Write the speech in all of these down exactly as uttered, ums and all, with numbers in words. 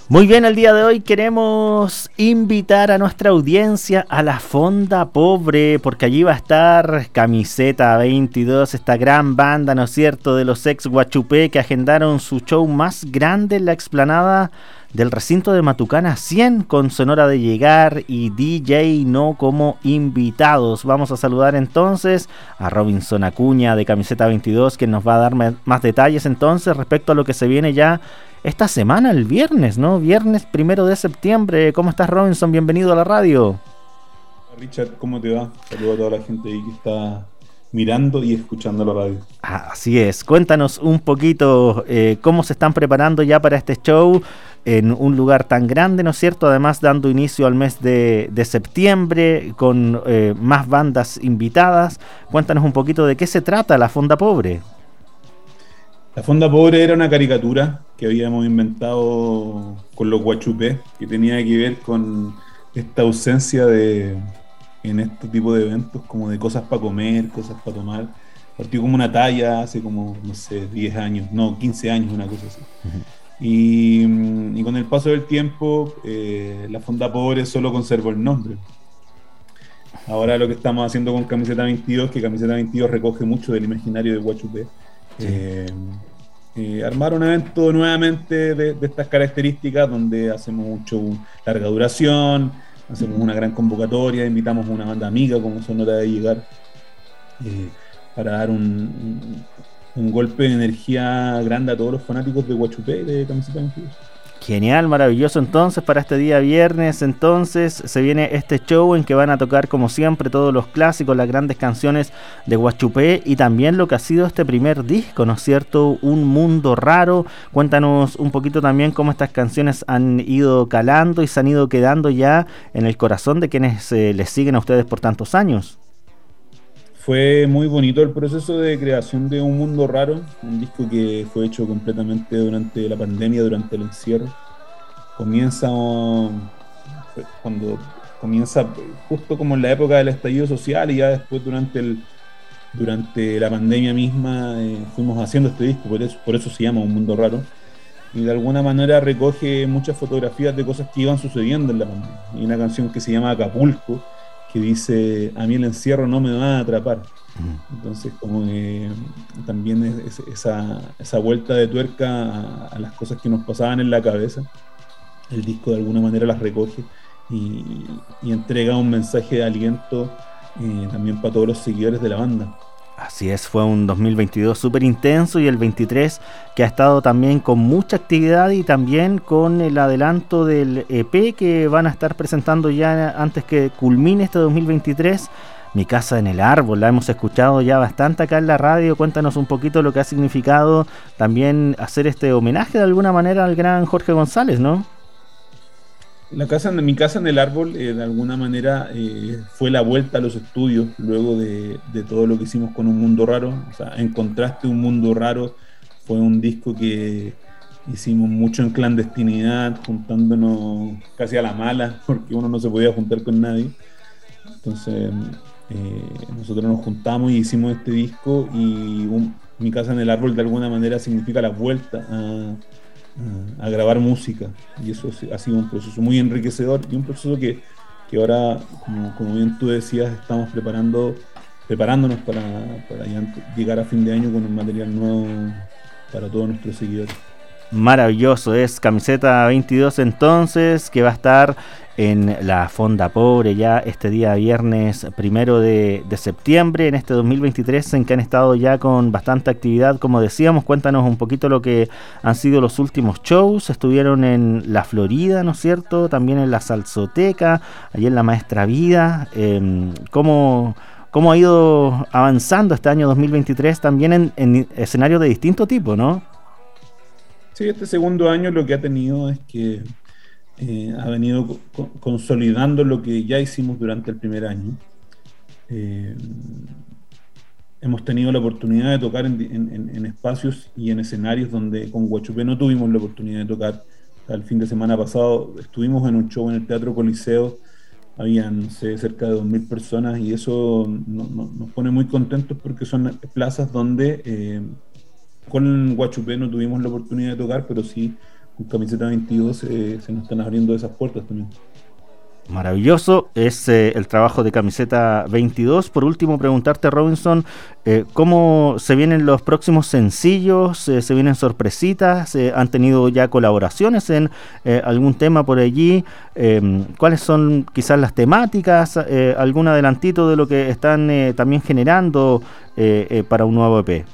Muy bien, el día de hoy queremos invitar a nuestra audiencia a la Fonda Pobre, porque allí va a estar Camiseta veintidós, esta gran banda, ¿no es cierto?, de los ex Guachupé, que agendaron su show más grande en la explanada del recinto de Matucana cien, con Sonora de Llegar y D J No como invitados. Vamos a saludar entonces a Robinson Acuña de Camiseta veintidós, quien nos va a dar más detalles entonces respecto a lo que se viene ya esta semana, el viernes, ¿no? Viernes primero de septiembre. ¿Cómo estás, Robinson? Bienvenido a la radio. Richard, ¿cómo te va? Saludos a toda la gente ahí que está mirando y escuchando la radio. Ah, así es. Cuéntanos un poquito eh, cómo se están preparando ya para este show en un lugar tan grande, ¿no es cierto? Además, dando inicio al mes de, de septiembre con eh, más bandas invitadas. Cuéntanos un poquito de qué se trata la Fonda Pobre. La Fonda Pobre era una caricatura que habíamos inventado con los Guachupé, que tenía que ver con esta ausencia de, en este tipo de eventos, como de cosas para comer, cosas para tomar. Partió como una talla hace como, no sé, diez años, no, quince años, una cosa así. Uh-huh. Y, y con el paso del tiempo, eh, la Fonda Pobre solo conservó el nombre. Ahora lo que estamos haciendo con Camiseta veintidós, que Camiseta veintidós recoge mucho del imaginario de Guachupé. Sí. Eh, eh, armar un evento nuevamente de, de estas características, donde hacemos un show larga duración, hacemos una gran convocatoria, invitamos a una banda amiga como Sonora de Llegar, eh, para dar un, un, un golpe de energía grande a todos los fanáticos de Guachupé y de Camiseta veintidós. Genial, maravilloso. Entonces, para este día viernes, entonces, se viene este show en que van a tocar, como siempre, todos los clásicos, las grandes canciones de Guachupé y también lo que ha sido este primer disco, ¿no es cierto? Un mundo raro. Cuéntanos un poquito también cómo estas canciones han ido calando y se han ido quedando ya en el corazón de quienes eh, les siguen a ustedes por tantos años. Fue muy bonito el proceso de creación de Un Mundo Raro, un disco que fue hecho completamente durante la pandemia, durante el encierro. Comienza cuando comienza justo como en la época del estallido social, y ya después durante el durante la pandemia misma eh, fuimos haciendo este disco, por eso, por eso se llama Un Mundo Raro, y de alguna manera recoge muchas fotografías de cosas que iban sucediendo en la pandemia. Y una canción que se llama Acapulco, que dice: a mí el encierro no me va a atrapar. Entonces, como que también es, es esa, esa vuelta de tuerca a, a las cosas que nos pasaban en la cabeza. El disco de alguna manera las recoge y, y entrega un mensaje de aliento eh, también para todos los seguidores de la banda. Así es, fue un dos mil veintidós súper intenso, y el veintitrés que ha estado también con mucha actividad y también con el adelanto del E P que van a estar presentando ya antes que culmine este dos mil veintitrés. Mi casa en el árbol, la hemos escuchado ya bastante acá en la radio. Cuéntanos un poquito lo que ha significado también hacer este homenaje de alguna manera al gran Jorge González, ¿no? La casa, mi casa en el árbol, eh, de alguna manera eh, fue la vuelta a los estudios luego de, de todo lo que hicimos con Un Mundo Raro. O sea, Encontraste un Mundo Raro fue un disco que hicimos mucho en clandestinidad, juntándonos casi a la mala, porque uno no se podía juntar con nadie. Entonces eh, nosotros nos juntamos y hicimos este disco, y un, Mi casa en el árbol de alguna manera significa la vuelta a a grabar música, y eso ha sido un proceso muy enriquecedor y un proceso que, que ahora, como, como bien tú decías, estamos preparando preparándonos para, para llegar a fin de año con un material nuevo para todos nuestros seguidores. Maravilloso, es Camiseta veintidós entonces, que va a estar en la Fonda Pobre ya este día viernes primero de, de septiembre en este dos mil veintitrés, en que han estado ya con bastante actividad, como decíamos. Cuéntanos un poquito lo que han sido los últimos shows. Estuvieron en la Florida, ¿no es cierto? También en la Salsoteca, allí en la Maestra Vida. Eh, ¿cómo, ¿Cómo ha ido avanzando este año dos mil veintitrés también en, en escenarios de distinto tipo, ¿no? Sí, este segundo año lo que ha tenido es que eh, ha venido co- consolidando lo que ya hicimos durante el primer año. Eh, hemos tenido la oportunidad de tocar en, en, en espacios y en escenarios donde con Guachupé no tuvimos la oportunidad de tocar. El fin de semana pasado estuvimos en un show en el Teatro Coliseo, habían, no sé, cerca de dos mil personas, y eso no, no, nos pone muy contentos porque son plazas donde... Eh, con Guachupé no tuvimos la oportunidad de tocar, pero sí con Camiseta veintidós eh, se nos están abriendo esas puertas también. Maravilloso, es eh, el trabajo de Camiseta veintidós. Por último, preguntarte, Robinson, eh, ¿cómo se vienen los próximos sencillos? Eh, ¿Se vienen sorpresitas? Eh, ¿Han tenido ya colaboraciones en eh, algún tema por allí? Eh, ¿Cuáles son quizás las temáticas? Eh, ¿Algún adelantito de lo que están eh, también generando eh, eh, para un nuevo E P?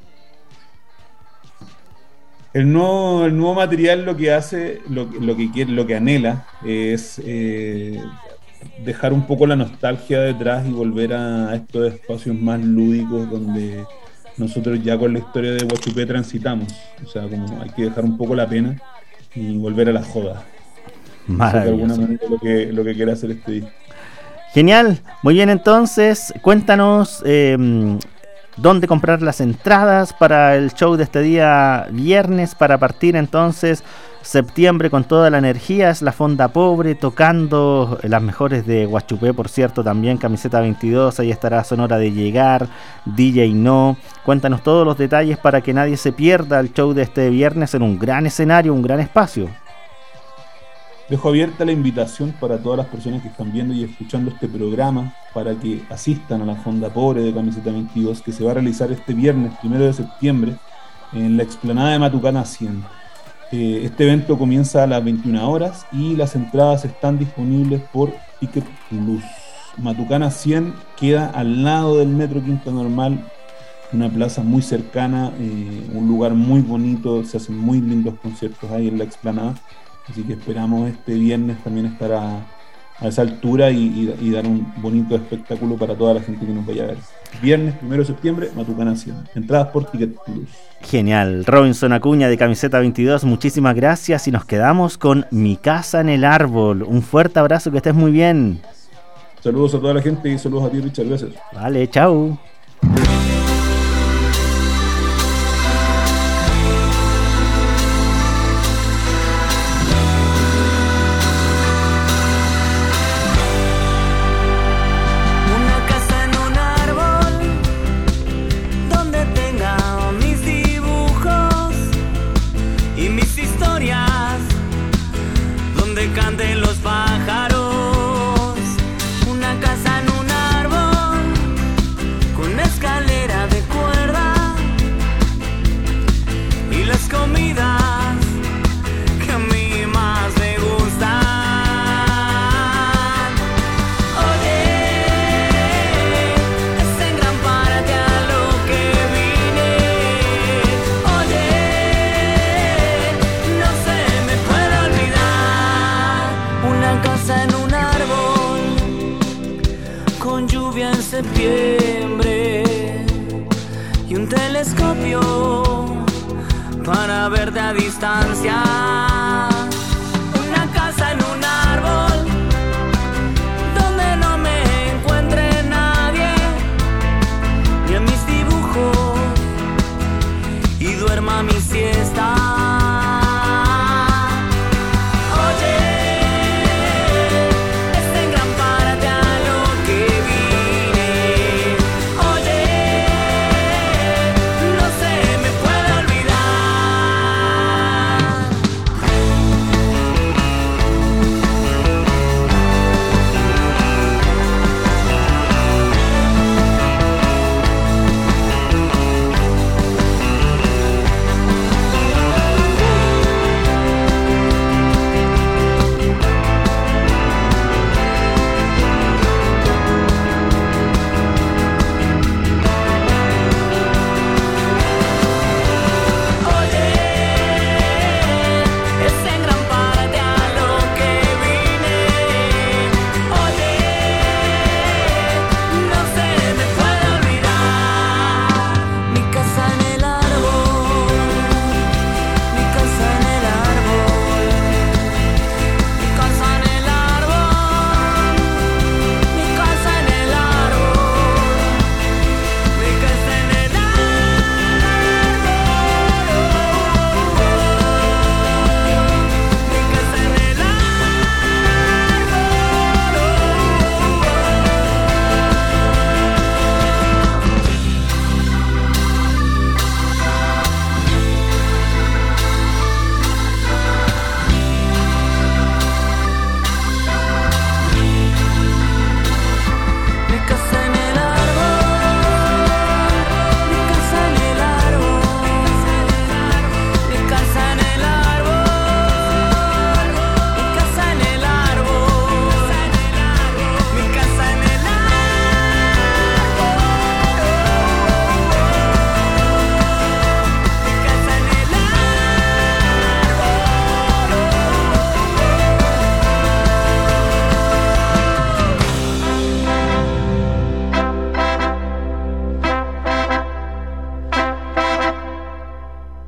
El nuevo, el nuevo material lo que hace, lo, lo que quiere, lo que anhela es eh, dejar un poco la nostalgia detrás y volver a estos espacios más lúdicos donde nosotros ya con la historia de Guachupé transitamos. O sea, como hay que dejar un poco la pena y volver a la joda. Maravilloso. De alguna manera lo que, lo que quiere hacer este disco. Genial, muy bien, entonces cuéntanos eh, dónde comprar las entradas para el show de este día viernes, para partir entonces septiembre con toda la energía. Es la Fonda Pobre tocando las mejores de Guachupé, por cierto, también Camiseta veintidós, ahí estará Sonora de Llegar, D J No. Cuéntanos todos los detalles para que nadie se pierda el show de este viernes en un gran escenario, un gran espacio. Dejo abierta la invitación para todas las personas que están viendo y escuchando este programa para que asistan a la Fonda Pobre de Camiseta veintidós, que se va a realizar este viernes, primero de septiembre, en la explanada de Matucana cien. Eh, este evento comienza a las veintiuna horas y las entradas están disponibles por Ticket Plus. Matucana cien queda al lado del Metro Quinta Normal, una plaza muy cercana, eh, un lugar muy bonito, se hacen muy lindos conciertos ahí en la explanada. Así que esperamos este viernes también estar a, a esa altura y, y, y dar un bonito espectáculo para toda la gente que nos vaya a ver. Viernes primero de septiembre, Matucana cien. Entradas por Ticket Plus. Genial. Robinson Acuña de Camiseta veintidós, muchísimas gracias y nos quedamos con Mi Casa en el Árbol. Un fuerte abrazo, que estés muy bien. Saludos a toda la gente y saludos a ti, Richard. Gracias. Vale, chao. Canten los pájaros, una casa en un árbol, con escalera de cuerda y las comidas que a mí más me gustan. Oye, es en gran parte a lo que vine. Oye, no se me puede olvidar una casa en un árbol, con lluvia en septiembre y un telescopio para verte a distancia.